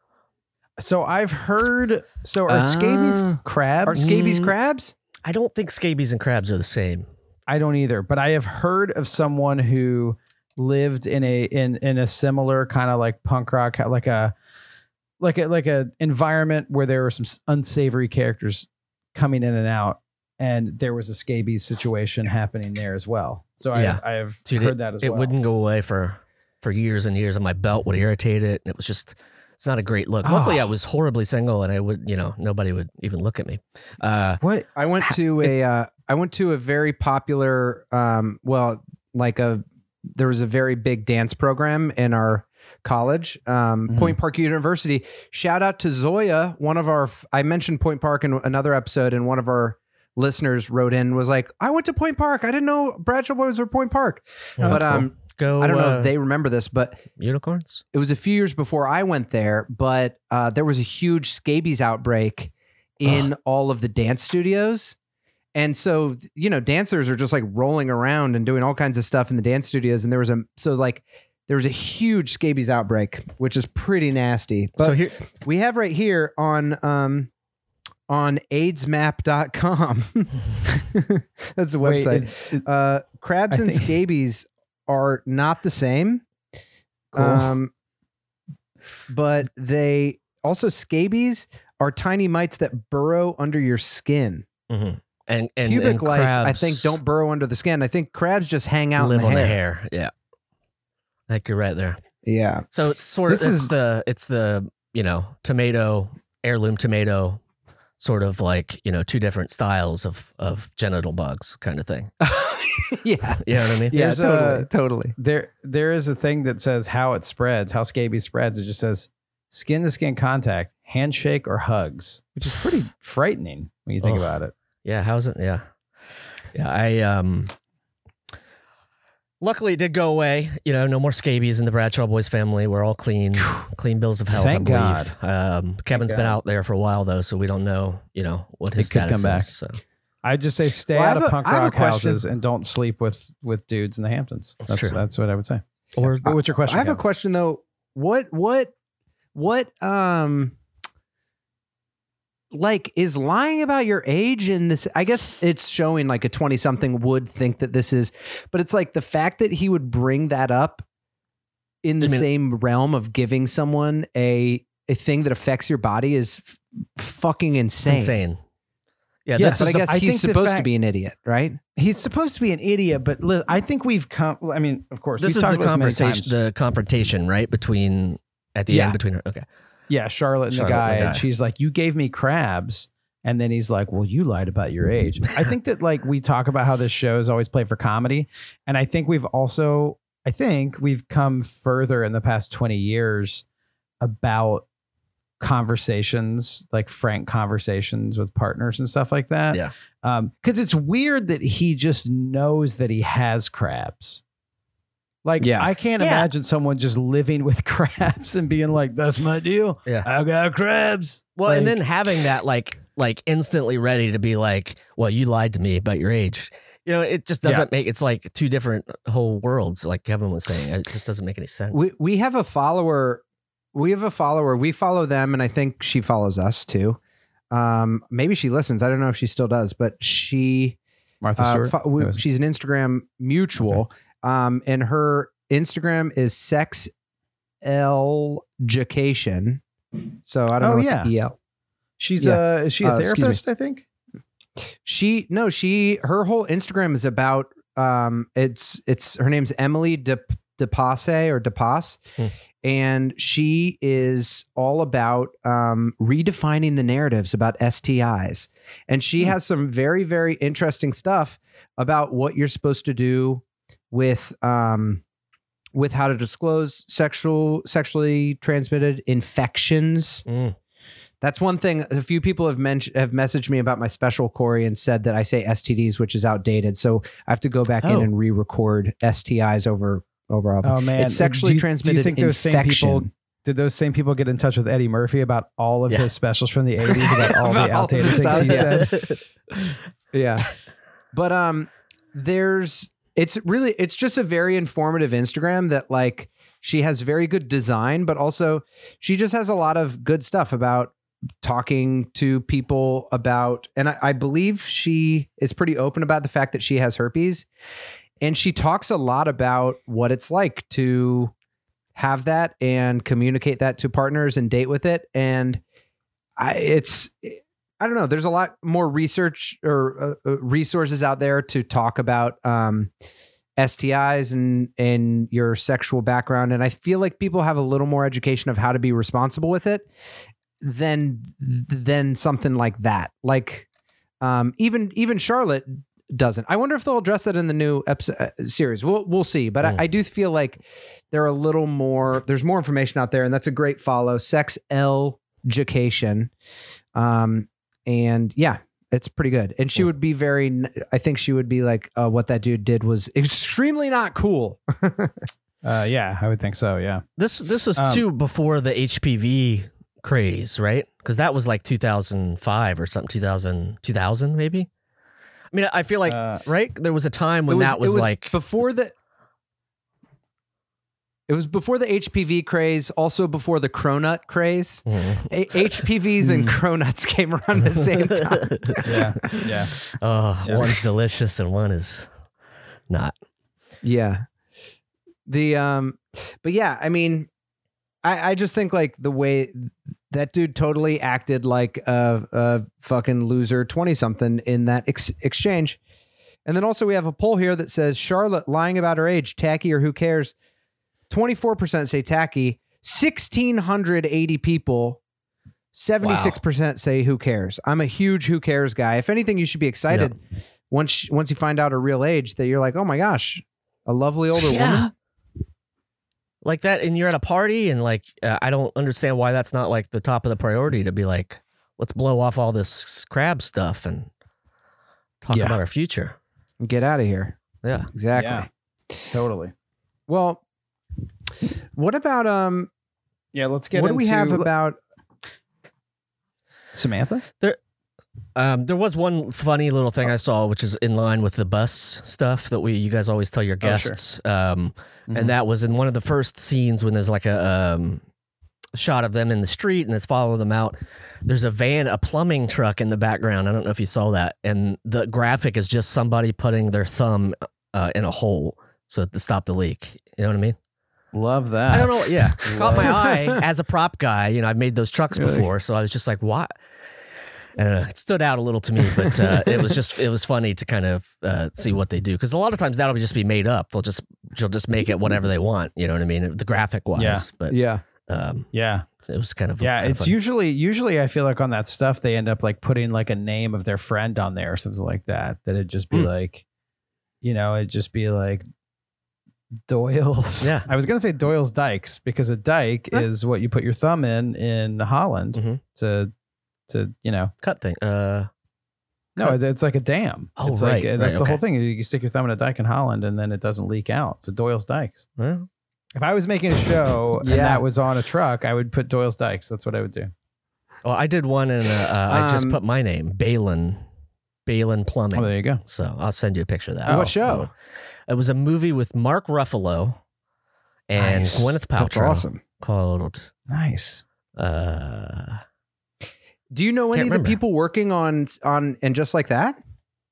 So I've heard. So are Ah. scabies crabs? Are scabies Mm. crabs? I don't think scabies and crabs are the same. I don't either, but I have heard of someone who lived in a in in a similar kind of like punk rock, like a like a like a environment where there were some unsavory characters coming in and out, and there was a scabies situation happening there as well. So Yeah. I, I have Dude, heard it, that as it well. wouldn't go away for for years and years, and my belt would irritate it, and it was just it's not a great look. Luckily, Oh. I was horribly single, and I would you know nobody would even look at me. Uh, What? I went to a uh, I went to a very popular um well like a there was a very big dance program in our college, um, Mhm. Point Park University. Shout out to Zoya, one of our I mentioned Point Park in another episode, and one of our listeners wrote in was like, I went to Point Park. I didn't know Bradshaw Boys were Point Park. well, but that's cool. um go. I don't know uh, if they remember this, but unicorns. it was a few years before I went there, but uh, there was a huge scabies outbreak in all of the dance studios. And so, you know, dancers are just like rolling around and doing all kinds of stuff in the dance studios. And there was a, so like, there was a huge scabies outbreak, which is pretty nasty. But so here, we have right here on, um, on AIDS map dot com. That's the Wait, website. is- is- uh, crabs I and think- scabies are not the same. Cool. Um, but they also scabies are tiny mites that burrow under your skin. mhm. and and Pubic and lice, I crabs think, don't burrow under the skin. I think crabs just hang out live in the on hair. the hair. Yeah, I think you're right there. Yeah. So it's sort of This it's is- the it's the you know tomato heirloom tomato sort of like you know two different styles of of genital bugs kind of thing. yeah. You know what I mean? Yeah, There's totally. a- totally. there there is a thing that says how it spreads, how scabies spreads. It just says skin to skin contact, handshake, or hugs, which is pretty frightening when you think Ugh. about it. Yeah, how's it? Yeah, yeah. I um. Luckily, it did go away. You know, no more scabies in the Bradshaw Boys family. We're all clean, clean bills of health. Thank I believe. Um, Kevin's been God. out there for a while though, so we don't know. You know what his It could status come back. is. So. I just say stay Well, I out have of a- punk I have a rock question. houses and don't sleep with with dudes in the Hamptons. That's That's true. that's what I would say. Or But what's your question? I have a Kevin? question though. What, what, what, um, like is lying about your age in this, I guess it's showing like a twenty something would think that this is, but it's like the fact that he would bring that up in the You mean- same realm of giving someone a, a thing that affects your body is f- fucking it's insane. insane. Yeah, Yes, this But is I the- guess I he's think the supposed to fact- be an idiot, right? He's supposed to be an idiot, but li- I think we've come. I mean, of course, this we've is the talked about this many conversation. times. The confrontation, right, between at the Yeah. end between her. Okay, Yeah, Charlotte and Charlotte the guy, and the and guy. she's like, "You gave me crabs," and then he's like, "Well, you lied about your age." I think that like we talk about how this show is always played for comedy, and I think we've also, I think we've come further in the past twenty years about conversations, like frank conversations with partners and stuff like that. Yeah. Um, because it's weird that he just knows that he has crabs. Like, Yeah. I can't Yeah. imagine someone just living with crabs and being like, "That's my deal. Yeah. I got crabs." well, and Like- then having that like like instantly ready to be like, well, you lied to me about your age. You know, it just doesn't make. It's like two different whole worlds, like Kevin was saying. It just doesn't make any sense. We we have a follower. We have a follower. We follow them, and I think she follows us too. Um, maybe she listens. I don't know if she still does, but she Martha uh, Stewart. fo- we- That was- she's an Instagram mutual, um, and her Instagram is sex education. So I don't Oh, know. yeah. What the E L. She's yeah. uh is she a Uh, excuse me. therapist, I think? She no, she her whole Instagram is about um it's it's her name's Emily De DePasse or DePasse. Hmm. And she is all about um redefining the narratives about S T Is. And she has some very, very interesting stuff about what you're supposed to do with um with how to disclose sexual sexually transmitted infections. Mm. That's one thing. A few people have mentioned have messaged me about my special, Corey, and said that I say S T Ds, which is outdated. So I have to go back in Oh. and re-record S T Is over over. all- Oh man. it's sexually do you, transmitted Do you think those same infection. people did those same people get in touch with Eddie Murphy about all of Yeah. his specials from the eighties about all About the all of outdated the things he stuff, yeah. said? Yeah, but um, there's it's really it's just a very informative Instagram that like she has very good design, but also she just has a lot of good stuff about talking to people about, and I, I believe she is pretty open about the fact that she has herpes, and she talks a lot about what it's like to have that and communicate that to partners and date with it. And I, it's, I don't know, there's a lot more research or uh, resources out there to talk about um, S T Is and, and your sexual background. And I feel like people have a little more education of how to be responsible with it than, than something like that. Like um, even, even Charlotte doesn't. I wonder if they'll address that in the new episode uh, series. We'll we'll see. But mm. I, I do feel like there are a little more. There's more information out there, and that's a great follow. Sex Education, um, and yeah, it's pretty good. And she would be very. I think she would be like, uh, what that dude did was extremely not cool. uh, yeah, I would think so. Yeah. This this is um, too before the H P V craze, right? Because that was like two thousand five or something. two thousand, two thousand maybe. I mean, I feel like, uh, right? There was a time when was, that was, was like before the. It was before the H P V craze, also before the cronut craze. Mm. A- H P Vs and cronuts came around the same time. yeah, yeah. Oh, yeah. One's delicious and one is not. Yeah. The um, but yeah, I mean, I I just think like the way that dude totally acted like a, a fucking loser twenty something in that ex- exchange. And then also we have a poll here that says Charlotte lying about her age, tacky or who cares? twenty-four percent say tacky, one thousand six hundred eighty people, seventy-six percent wow. say who cares. I'm a huge who cares guy. If anything, you should be excited yep. once once you find out her real age that you're like, oh my gosh, a lovely older yeah. woman. Like that, and you're at a party, and like, uh, I don't understand why that's not like the top of the priority to be like, let's blow off all this crab stuff and talk yeah. about our future. Get out of here. Yeah, exactly. Yeah, totally. Well, what about, um, yeah, let's get what into, do we have about Samantha? There, Um, there was one funny little thing I saw, which is in line with the bus stuff that we you guys always tell your guests. Oh, sure. um, mm-hmm. And that was in one of the first scenes when there's like a um, shot of them in the street and it's follow them out. There's a van, a plumbing truck in the background. I don't know if you saw that. And the graphic is just somebody putting their thumb uh, in a hole so to stop the leak. You know what I mean? Love that. I don't know. Yeah. Caught my eye as a prop guy. You know, I've made those trucks really? before. So I was just like, what? Uh, it stood out a little to me, but uh, it was just, it was funny to kind of uh, see what they do. Because a lot of times that'll just be made up. They'll just, she'll just make it whatever they want. You know what I mean? The graphic wise. Yeah. But yeah. Um, yeah. It was kind of, yeah. kind It's of usually, usually I feel like on that stuff, they end up like putting like a name of their friend on there or something like that. That it'd just be mm. like, you know, it'd just be like Doyle's. Yeah. I was going to say Doyle's Dykes because a dike huh? is what you put your thumb in in Holland mm-hmm. to, to, you know, cut thing. Uh, no, cut. it's like a dam. Oh, it's right. like, right that's the okay. whole thing. You stick your thumb in a dike in Holland and then it doesn't leak out. So Doyle's Dykes. Well, if I was making a show yeah. and that was on a truck, I would put Doyle's Dykes. That's what I would do. Well, I did one and uh, uh, I just Um, put my name, Balin, Balin Plumbing. Oh, there you go. So I'll send you a picture of that. What show? It was a movie with Mark Ruffalo and Nice. Gwyneth Paltrow. That's awesome. Called, Nice. uh, Do you know Can't any of the remember. people working on on and just like that?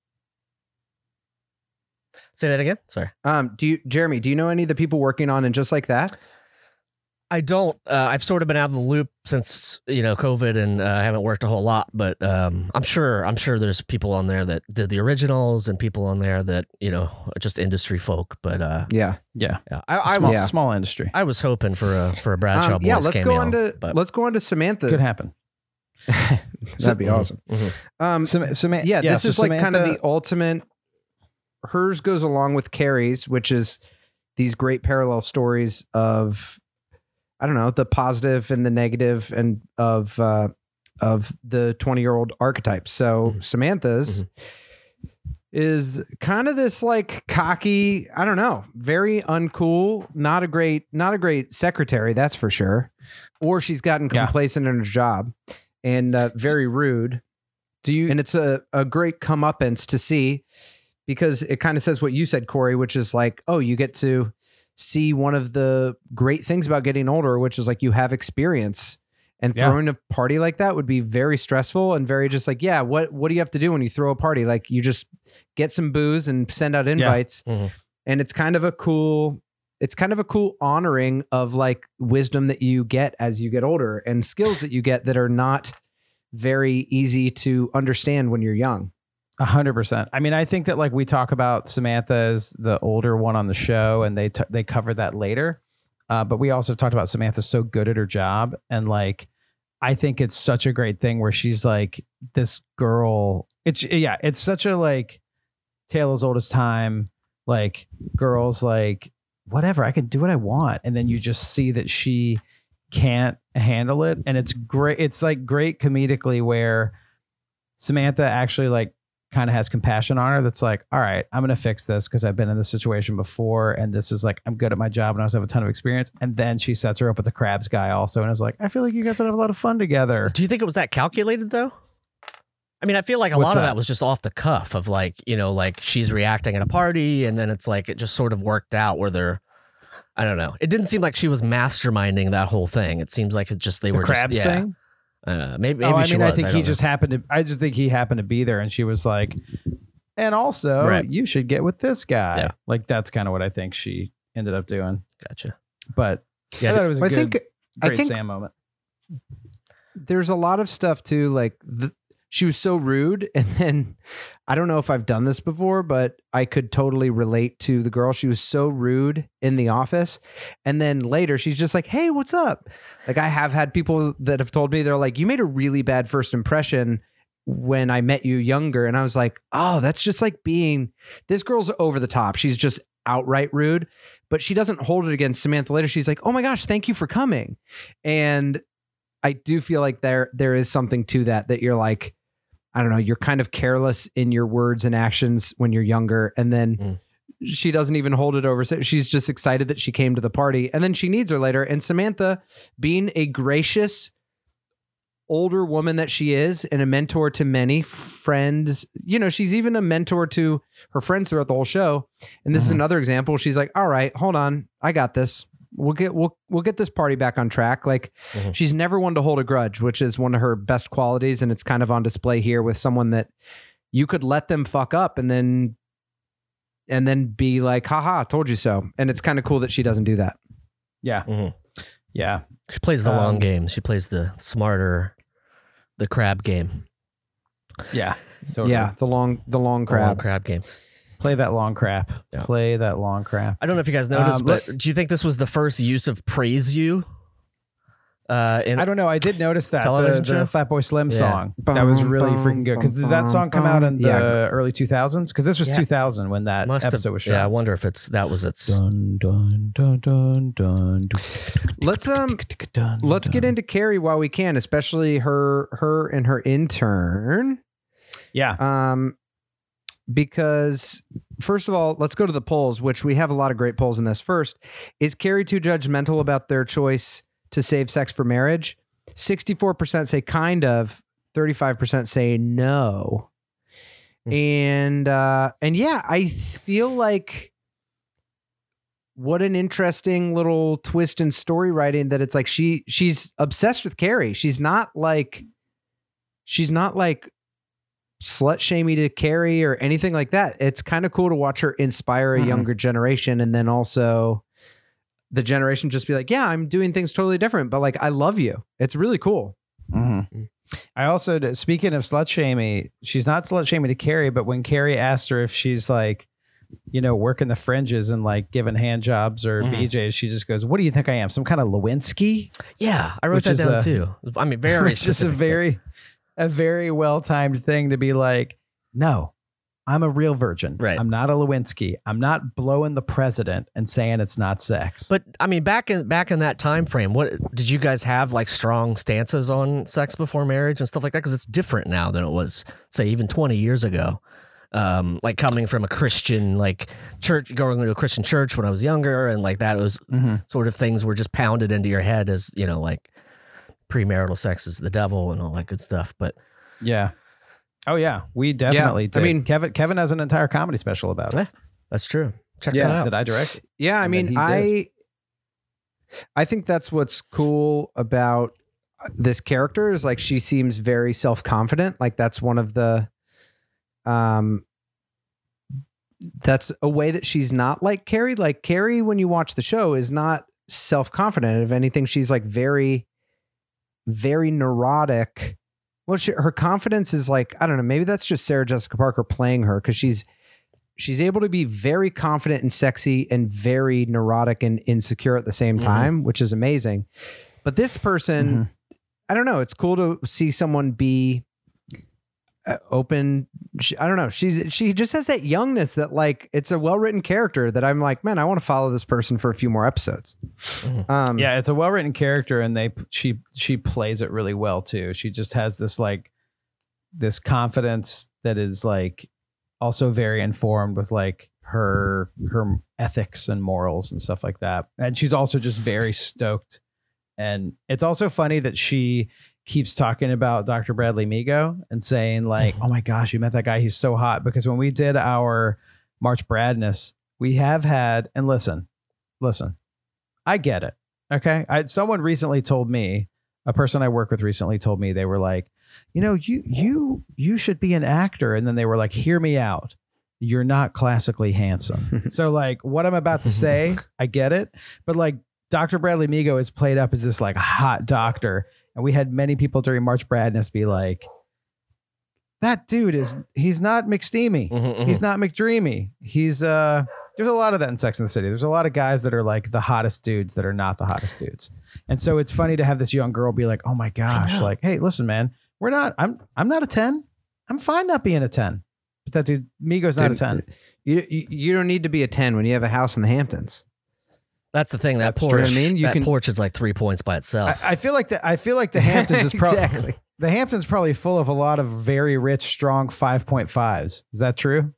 say that again. Sorry. Um, do you, Jeremy? Do you know any of the people working on and just like that? I don't. Uh, I've sort of been out of the loop since you know COVID, and uh, I haven't worked a whole lot. But um, I'm sure. I'm sure there's people on there that did the originals, and people on there that you know are just industry folk. But uh, Yeah. Yeah. yeah, I, I Small, was Yeah. small industry. I was hoping for a for a Bradshaw Um, Boys yeah. Let's cameo. go on to but, let's go on to Samantha. Could happen. That'd be Mhm, awesome. mhm. Um, Sam- Sama- yeah, this so is like kind of Samantha- the ultimate. Hers goes along with Carrie's, which is these great parallel stories of, I don't know, the positive and the negative and of uh, of the twenty year old archetype. So Mhm. Samantha's is kind of this like cocky, I don't know, very uncool, not a great, not a great secretary, that's for sure. Or she's gotten Yeah. complacent in her job and uh, very rude. Do you? And it's a, a great comeuppance to see because it kind of says what you said, Corey, which is like, oh, you get to see one of the great things about getting older, which is like you have experience And Yeah. throwing a party like that would be very stressful and very just like, yeah, what what do you have to do when you throw a party? Like you just get some booze and send out invites. Mhm. And it's kind of a cool, it's kind of a cool honoring of like wisdom that you get as you get older and skills that you get that are not very easy to understand when you're young. A hundred percent. I mean, I think that like we talk about Samantha as the older one on the show, and they t- they cover that later. Uh, but we also talked about Samantha so good at her job, and like I think it's such a great thing where she's like this girl. It's yeah, it's such a like tale as old as time. Like girls, like whatever, I can do what I want, and then you just see that she can't handle it, and it's great. It's like great comedically where Samantha actually like kind of has compassion on her. That's like, all right, I'm going to fix this because I've been in this situation before. And this is like, I'm good at my job and I also have a ton of experience. And then she sets her up with the crabs guy also. And is like, I feel like you guys would have a lot of fun together. Do you think it was that calculated though? I mean, I feel like a What's lot that? of that was just off the cuff of like, you know, like she's reacting at a party and then it's like, it just sort of worked out where they're, I don't know. It didn't seem like she was masterminding that whole thing. It seems like it just, they The were crabs just, yeah. thing? Uh, maybe maybe Oh, I she mean, was. I think I he don't just know. happened to, I just think he happened to be there and she was like, and also Right. you should get with this guy. Yeah. Like that's kind of what I think she ended up doing. Gotcha. But Yeah, I thought it was a I good, think, I great think Sam moment. there's a lot of stuff too. Like the, she was so rude. And then I don't know if I've done this before, but I could totally relate to the girl. She was so rude in the office. And then later she's just like, hey, what's up? Like I have had people that have told me, they're like, you made a really bad first impression when I met you younger. And I was like, oh, that's just like being, this girl's over the top. She's just outright rude, but she doesn't hold it against Samantha later. She's like, oh my gosh, thank you for coming. And I do feel like there there is something to that, that you're like, I don't know, you're kind of careless in your words and actions when you're younger. And then Mm. she doesn't even hold it over. She's just excited that she came to the party. And then she needs her later. And Samantha, being a gracious older woman that she is and a mentor to many friends, you know, she's even a mentor to her friends throughout the whole show. And this is another example. She's like, all right, hold on. I got this. We'll get we'll we'll get this party back on track. Like Mhm. she's never one to hold a grudge, which is one of her best qualities, and it's kind of on display here with someone that you could let them fuck up and then and then be like, haha, told you so. And it's kind of cool that she doesn't do that. Yeah. Mhm. Yeah. She plays the long Um, game. She plays the smarter, the crab game. Yeah. Totally. Yeah, the long the long The long crab. crab game. Play that long crap. Yeah. Play that long crap. I don't know if you guys noticed, Um, but do you think this was the first use of "Praise You"? Uh, in I don't know. I did notice that Television the, the show? Fatboy Slim Yeah. song that was really freaking good. Because did that song come out in the Yeah. early two thousands? Because this was Yeah. two thousand when that must episode have. was shot. Yeah, I wonder if it's that was its. Dun dun dun dun dun. Let's um dun, let's get dun. into Carrie while we can, especially her her and her intern. Yeah. Um because first of all, let's go to the polls, which we have a lot of great polls in this. First, is Carrie too judgmental about their choice to save sex for marriage? sixty-four percent say kind of, thirty-five percent say no. Hmm. And uh and yeah, I feel like what an interesting little twist in story writing, that it's like she she's obsessed with Carrie. She's not like she's not like slut shamey to Carrie or anything like that. It's kind of cool to watch her inspire a Mhm. younger generation, and then also the generation just be like, yeah, I'm doing things totally different, but like, I love you. It's really cool. Mhm. I also, speaking of slut shaming, she's not slut shaming to Carrie, but when Carrie asked her if she's like, you know, working the fringes and like giving hand jobs or Mhm. B Js, she just goes, "What do you think I am? Some kind of Lewinsky?" Yeah, I wrote Which that is down a- too. I mean, very It's just a specific. very, a very well timed thing to be like, no, I'm a real virgin. Right. I'm not a Lewinsky. I'm not blowing the president and saying it's not sex. But I mean, back in back in that time frame, what did you guys have like strong stances on sex before marriage and stuff like that? Because it's different now than it was, say, even twenty years ago. Um, like coming from a Christian like church, going to a Christian church when I was younger, and like that was Mhm. sort of things were just pounded into your head as, you know, like premarital sex is the devil and all that good stuff. But yeah. Oh yeah, we definitely I did. I mean- mean, Kevin Kevin has an entire comedy special about it. Eh, that's true. Check Yeah. that out. Did I direct it? Yeah, I And mean, then he I I think that's what's cool about this character is like she seems very self-confident. Like that's one of the um that's a way that she's not like Carrie. Like Carrie, when you watch the show, is not self-confident. If anything, she's like very, very neurotic. Well, she, her confidence is like, I don't know, maybe that's just Sarah Jessica Parker playing her, because she's she's able to be very confident and sexy and very neurotic and insecure at the same time, mm-hmm. which is amazing. But this person, mm-hmm. I don't know, it's cool to see someone be uh, open. She, I don't know. She's she just has that youngness that like, it's a well-written character that I'm like, man, I want to follow this person for a few more episodes. Mm-hmm. Um, yeah, it's a well-written character, and they she she plays it really well too. She just has this like this confidence that is like also very informed with like her her ethics and morals and stuff like that. And she's also just very stoked. And it's also funny that she keeps talking about Doctor Bradley Migo and saying like, oh my gosh, you met that guy. He's so hot. Because when we did our March Bradness, we have had, and listen, listen, I get it. Okay. I, someone recently told me, a person I work with recently told me, they were like, you know, you, you, you should be an actor. And then they were like, hear me out. You're not classically handsome. So like what I'm about to say, I get it. But like Doctor Bradley Migo is played up as this like hot doctor. And we had many people during March Bradness be like, that dude is, he's not McSteamy. Mm-hmm, mm-hmm. He's not McDreamy. He's, uh, there's a lot of that in Sex and the City. There's a lot of guys that are like the hottest dudes that are not the hottest dudes. And so it's funny to have this young girl be like, oh my gosh, like, hey, listen, man, we're not, I'm, I'm not a ten. I'm fine not being a ten. But that dude, Migo's not dude, a ten. You, you you don't need to be a ten when you have a house in the Hamptons. That's the thing. That That's porch, true. I mean, you that can, porch is like three points by itself. I, I feel like the, I feel like the Hamptons is probably exactly. the Hamptons probably full of a lot of very rich, strong five point fives. Is that true?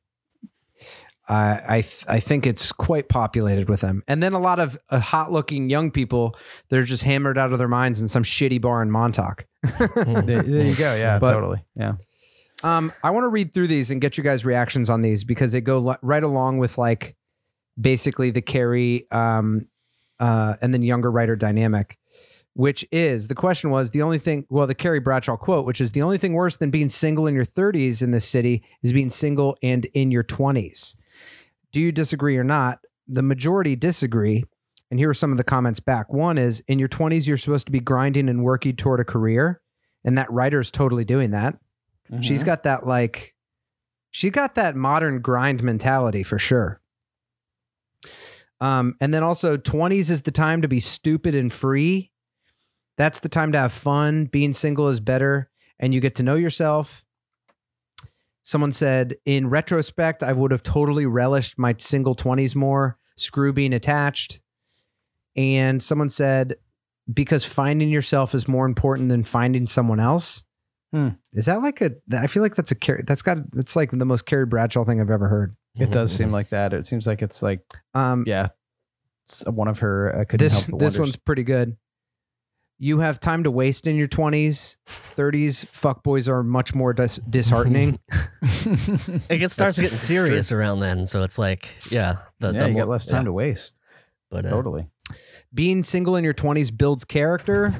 Uh, I th- I think it's quite populated with them. And then a lot of uh, hot looking young people that are just hammered out of their minds in some shitty bar in Montauk. there, there you go. Yeah, but, totally. Yeah. Um, I want to read through these and get your guys' reactions on these, because they go li- right along with like basically the Carrie um, uh, and then younger writer dynamic, which is, the question was, the only thing, well, the Carrie Bradshaw quote, which is, the only thing worse than being single in your thirties in this city is being single and in your twenties. Do you disagree or not? The majority disagree. And here are some of the comments back. One is, in your twenties, you're supposed to be grinding and working toward a career. And that writer's totally doing that. Mm-hmm. She's got that like, she got that modern grind mentality for sure. Um, and then also twenties is the time to be stupid and free. That's the time to have fun. Being single is better, and you get to know yourself. Someone said, in retrospect, I would have totally relished my single twenties more. Screw being attached. And someone said, because finding yourself is more important than finding someone else. Hmm. Is that like a, I feel like that's a, that's got, that's like the most Carrie Bradshaw thing I've ever heard. It does seem like that. It seems like it's like, um, yeah, it's one of her, uh, couldn't this, help but this wonders. One's pretty good. You have time to waste in your twenties. thirties, fuckboys are much more dis- disheartening. It gets, starts getting serious around then. So it's like, yeah. The, yeah, the you more, get less time yeah. to waste. But uh, Totally. Being single in your twenties builds character.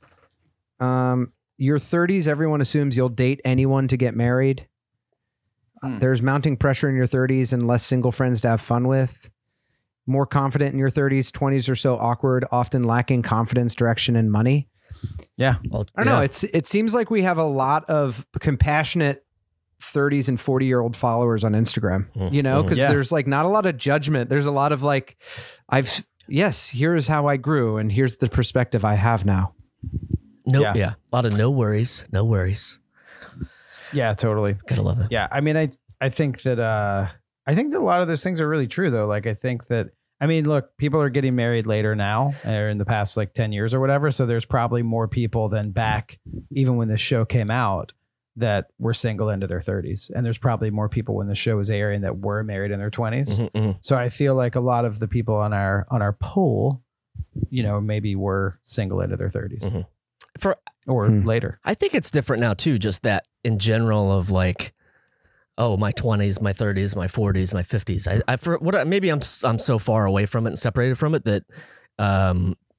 Um, your thirties, everyone assumes you'll date anyone to get married. Mm. There's mounting pressure in your thirties and less single friends to have fun with. More confident in your thirties. twenties are so awkward, often lacking confidence, direction, and money. Yeah. Well, I don't yeah. know. It's it seems like we have a lot of compassionate thirties and forty year old followers on Instagram, you know, because Yeah. there's like not a lot of judgment. There's a lot of like, I've, yes, here's how I grew and here's the perspective I have now. No, Yeah. yeah. A lot of no worries. No worries. Yeah, totally. Gotta love it. Yeah. I mean, I, I think that, uh, I think that a lot of those things are really true though. Like, I think that, I mean, look, people are getting married later now, or in the past like ten years or whatever. So there's probably more people than back, even when this show came out, that were single into their thirties. And there's probably more people when the show was airing that were married in their twenties. Mm-hmm, mm-hmm. So I feel like a lot of the people on our, on our poll, you know, maybe were single into their thirties Mm-hmm. For or Hmm. later. I think it's different now too, just that in general of like, oh, my twenties, my thirties, my forties, my fifties. I, I for what maybe I'm I'm so far away from it and separated from it that um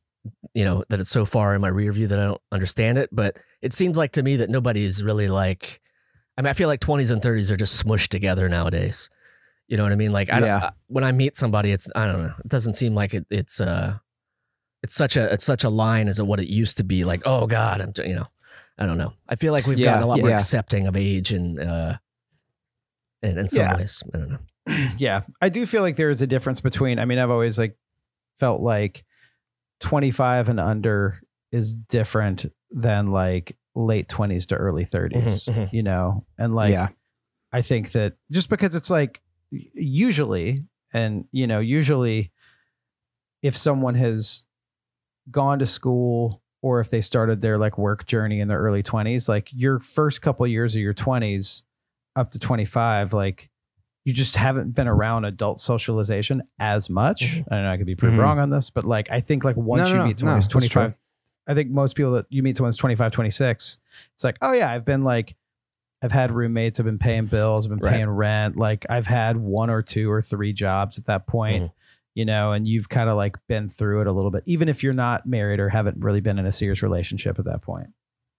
you know, that it's so far in my rear view that I don't understand it. But it seems like to me that nobody is really like, I mean, I feel like twenties and thirties are just smushed together nowadays. You know what I mean? Like, I don't, Yeah. I, when I meet somebody, it's, I don't know. It doesn't seem like it, it's, uh, it's such a, it's such a line as what it used to be. Like, oh God, I'm, you know, I don't know. I feel like we've Yeah, gotten a lot more yeah. accepting of age and, uh, and in some Yeah. ways, I don't know. Yeah, I do feel like there is a difference between, I mean, I've always like felt like twenty-five and under is different than like late twenties to early thirties, Mhm, mhm. you know? And like, Yeah. I think that just because it's like usually, and you know, usually if someone has gone to school or if they started their like work journey in their early twenties, like your first couple years of your twenties up to twenty-five, like you just haven't been around adult socialization as much. I don't know, I could be proved Mhm. wrong on this, but like I think like once No, you no, meet someone no, who's that's twenty-five, true. I think most people that you meet someone who's twenty-five, twenty-six, it's like, oh yeah, I've been like, I've had roommates, I've been paying bills, I've been Right. paying rent. Like I've had one or two or three jobs at that point, Mhm. you know, and you've kind of like been through it a little bit, even if you're not married or haven't really been in a serious relationship at that point.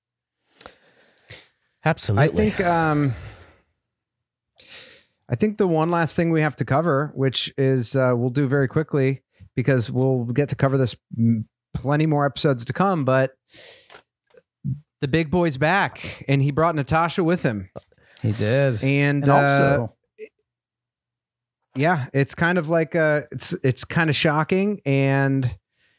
Absolutely. I think um I think the one last thing we have to cover, which is uh, we'll do very quickly because we'll get to cover this m- plenty more episodes to come, but the big boy's back and he brought Natasha with him. He did. And, And uh, also, yeah, it's kind of like uh it's it's kind of shocking and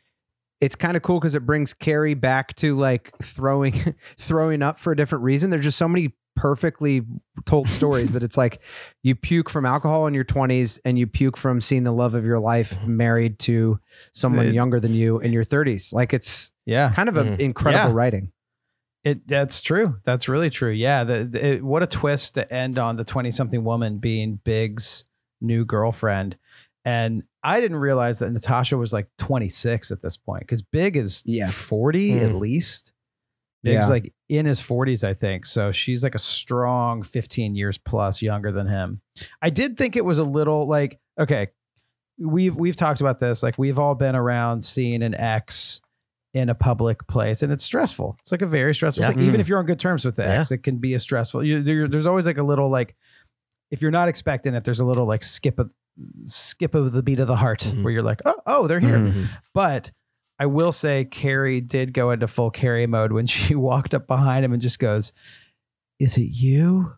it's kind of cool because it brings Carrie back to like throwing throwing up for a different reason. There's just so many perfectly told stories that it's like you puke from alcohol in your twenties and you puke from seeing the love of your life married to someone It- younger than you in your thirties. Like it's yeah. kind of an Mhm. incredible Yeah. writing. It that's true. That's really true. Yeah. The, the- it, what a twist to end on the twenty something woman being Big's new girlfriend. And I didn't realize that Natasha was like twenty-six at this point because Big is Yeah. forty at Mm. least. Big's Yeah. like in his forties, I think. So she's like a strong fifteen years plus younger than him. I did think it was a little like, okay, we've we've talked about this. Like we've all been around seeing an ex in a public place and it's stressful. It's like a very stressful Yeah. thing. Even Mm. if you're on good terms with the Yeah. ex, it can be a stressful. You, there, there's always like a little like, if you're not expecting it, there's a little like skip of skip of the beat of the heart Mhm. where you're like, oh, oh, they're here. Mhm. But I will say Carrie did go into full Carrie mode when she walked up behind him and just goes, "Is it you?"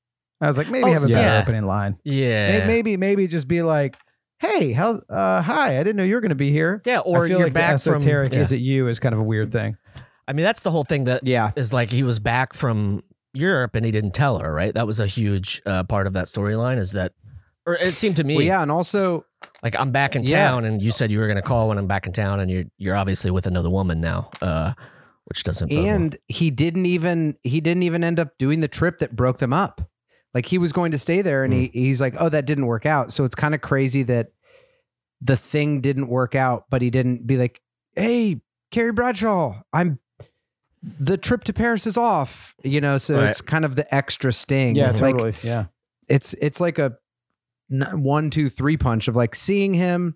I was like, maybe Oh, have a better yeah. opening line. yeah. May- Maybe, maybe just be like, "Hey, how's uh hi, I didn't know you were gonna be here." Yeah, or I feel you're like back the esoteric from. Yeah. "Is it you?" is kind of a weird thing. I mean, that's the whole thing that Yeah. is like he was back from Europe and he didn't tell her, right? That was a huge uh, part of that storyline. Is that, or it seemed to me, Well, yeah. And also, like I'm back in Yeah. town, and you said you were going to call when I'm back in town, and you're you're obviously with another woman now, uh, which doesn't. bode well. and he didn't even he didn't even end up doing the trip that broke them up. Like he was going to stay there and he he's like, oh, that didn't work out. So it's kind of crazy that the thing didn't work out, but he didn't be like, hey, Carrie Bradshaw, I'm the trip to Paris is off. You know, so Right. it's kind of the extra sting. Yeah, Like, totally. Yeah. it's it's like a n- one, two, three punch of like seeing him,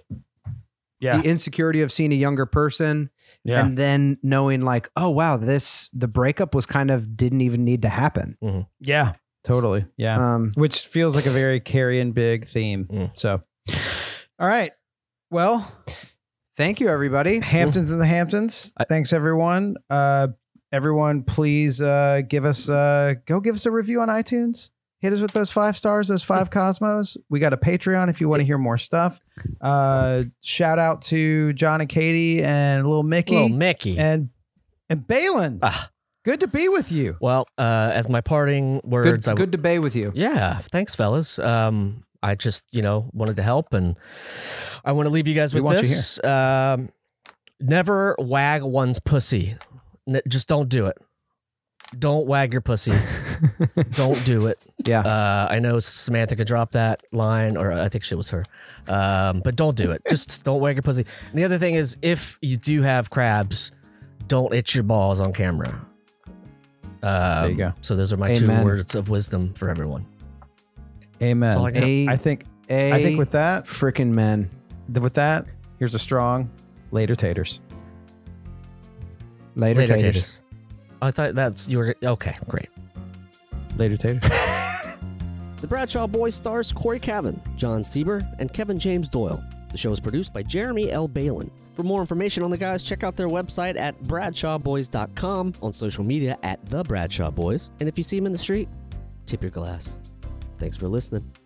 Yeah. the insecurity of seeing a younger person, Yeah. and then knowing like, oh wow, this the breakup was kind of didn't even need to happen. yeah. Totally. Yeah. Um, Which feels like a very Carrie and Big theme. Mm. So, all right. Well, thank you, everybody. Hamptons and the Hamptons. Thanks, everyone. Uh, everyone, please uh, give us uh, go give us a review on iTunes. Hit us with those five stars, those five Cosmos. We got a Patreon if you want to hear more stuff. Uh, shout out to John and Katie and little Mickey Little Mickey. and and Balin. Ah. Good to be with you. Well, uh, as my parting words, Good, I good debate with you. Yeah, thanks, fellas. Um, I just, you know, wanted to help, and I want to leave you guys We with want you this. Um, never wag one's pussy. N- just don't do it. Don't wag your pussy. Don't do it. Yeah. Uh, I know Samantha could drop that line, or I think she was her. Um, but don't do it. Just don't wag your pussy. And the other thing is, if you do have crabs, don't itch your balls on camera. Um, There you go. So those are my Amen. two words of wisdom for everyone. Amen. That's all I got. A- I think A I think with that, freaking men. with that, here's a strong later taters. Later, Later taters. taters. I thought that's you were okay. Great. Later, taters. The Bradshaw Boys stars Corey Cavan, John Sieber, and Kevin James Doyle. The show is produced by Jeremy L. Balin. For more information on the guys, check out their website at bradshaw boys dot com, on social media at The Bradshaw Boys, and if you see them in the street, tip your glass. Thanks for listening.